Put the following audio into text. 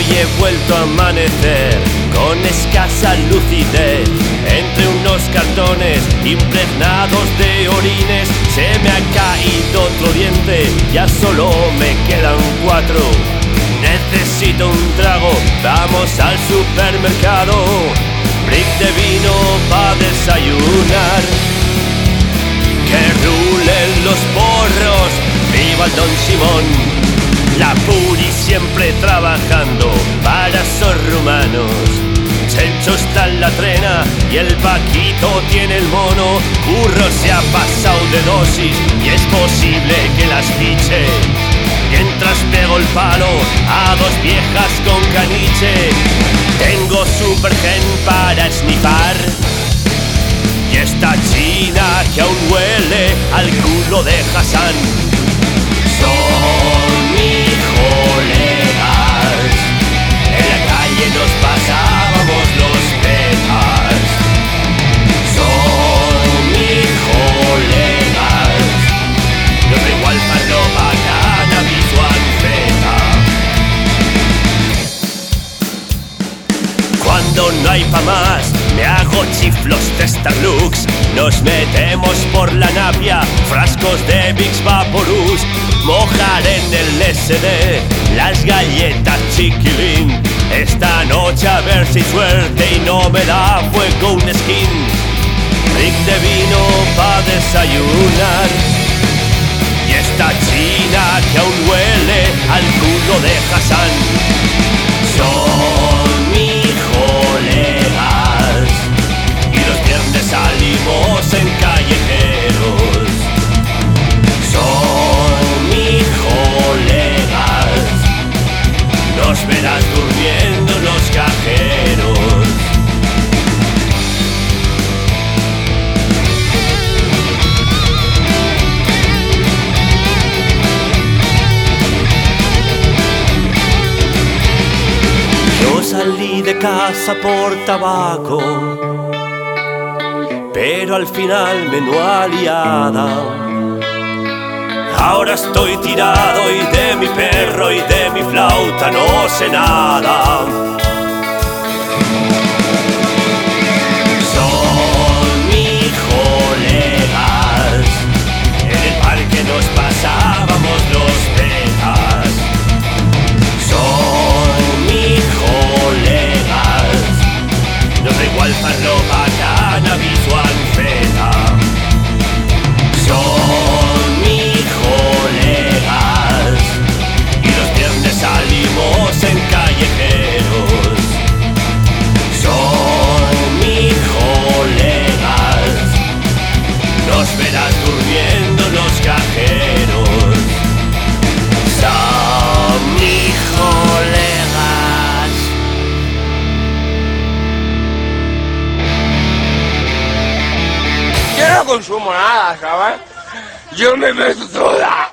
he vuelto a amanecer con escasa lucidez. Entre unos cartones impregnados de orines se me ha caído otro diente, ya solo me quedan 4. Necesito un trago, vamos al supermercado. Brick de vino pa' desayunar. Que rulen los porros, viva el Don Simón. La Puri siempre trabajando para esos rumanos. Chencho está en la trena y el Paquito tiene el mono. Curro se ha pasado de dosis y es posible que las fiche. Mientras pego el palo a 2 viejas con caniche. Tengo supergen para snifar. Y esta china que aún huele al culo de Hassan. Son mis colegas, en la calle nos pasábamos los petas. Son mis colegas, nos da igual falopa, cannabis o anfeta. Cuando no hay pa' más, me hago chiflos de Starlux. Nos metemos por la napia, frascos de Vicks Vaporus. Mojar en el SD las galletas chiquilín. Esta noche a ver si suerte y no me da fuego un skin. Brick de vino pa' desayunar. Y esta china que aún huele al culo de Hassan. Son mis colegas y los viernes salimos en callejeros. Son mis colegas, nos verás durmiendo en los cajeros. Yo salí de casa por tabaco, pero al final menuda liada. Ahora estoy tirado y de mi perro y de mi flauta no sé nada. Son mis colegas, en el parque nos pasábamos los petas. Son mis colegas, nos da igual farlopa, cannabis o anfeta. Son mis colegas y los viernes salimos en callejeros. Son mis colegas, nos verás durmiendo en los cajeros. Son mis colegas. Yo no consumo nada, ¿sabes? Yo me meto toda.